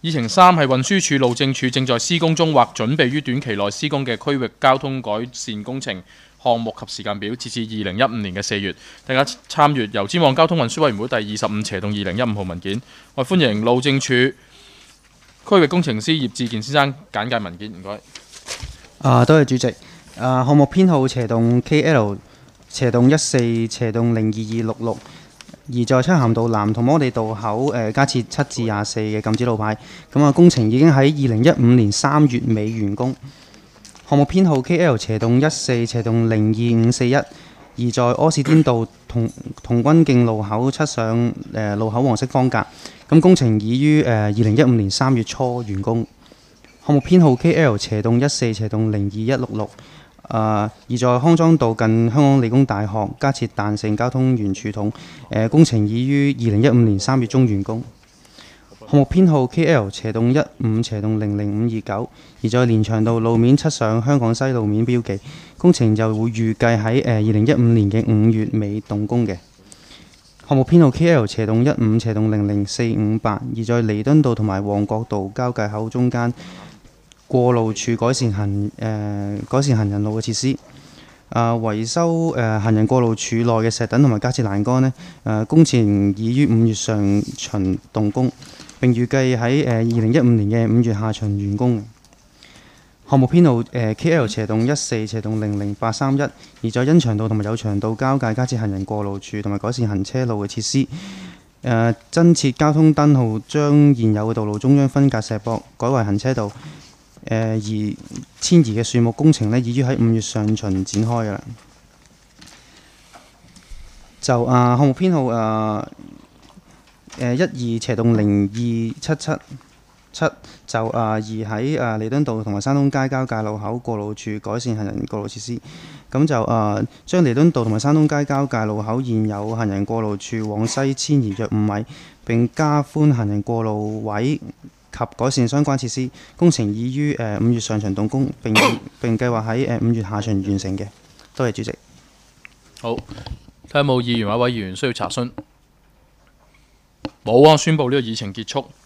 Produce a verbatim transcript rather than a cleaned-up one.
議程三係運輸署、路政署正在施工中或準備於短期內施工嘅區域交通改善工程項目及時間表，截至二零一五年嘅四月。大家參閱由尖旺交通運輸委員會第二十五斜動二零一五號文件。我歡迎路政署區域工程師葉志健先生簡介文件，唔該。 啊，多謝主席。啊，項目編號斜動 K L 斜動一四斜動零二二六六。而在漆咸道南同摩地道口誒、呃、加設七至廿四嘅禁止路牌，咁啊工程已經喺二零一五年三月尾完工。項目編號 K L 斜動一四斜動零二五四一，而在柯士甸道同同軍徑路口漆上誒、呃、路口黃色方格，咁工程已於誒二零一五年三月初完工。項目編號 K L 斜動一四斜動零二一六六。Uh, 而在康莊道近香港理工大學加設彈性交通圓柱筒，呃、工程已於二零一五年三月中完工。項目編號 K L 斜動一五斜動零零五二九，而在連翔道路面漆上香港西路面標記，工程就會預計喺二零一五年嘅五月尾動工嘅。項目編號 K L 斜動一五斜動零零四五八，而在彌敦道同埋旺角道交界口中間過路處改善行誒、呃、改善行人路嘅設施，啊、呃、維修誒、呃、行人過路處內嘅石凳同埋加設欄杆呢，誒、呃、工程已於五月上旬動工，並預計喺誒二零一五年嘅五月下旬完工。項目編號誒、呃、K L 斜動一四斜動零零八三一，而在恩祥道同埋有祥道交界加設行人過路處同埋改善行車路嘅設施，誒、呃、增設交通燈號，將現有嘅道路中央分隔石壆改為行車道。誒、呃、而遷移嘅樹木工程呢，已於喺五月上旬展開㗎啦。就啊項目編號啊誒一二斜動零二七七七，就啊而喺啊彌敦道同埋山東街交界路口過路處改善行人過路設施。咁就啊將彌敦道同埋山東街交界路口現有行人過路處往西遷移約五米，並加寬行人過路位及改善相關設施，工程已於誒五月上旬動工，並並計劃喺誒五月下旬完成嘅。多謝主席。 好，睇下有冇議員或者委員需要查詢？冇啊，宣布呢個議程結束。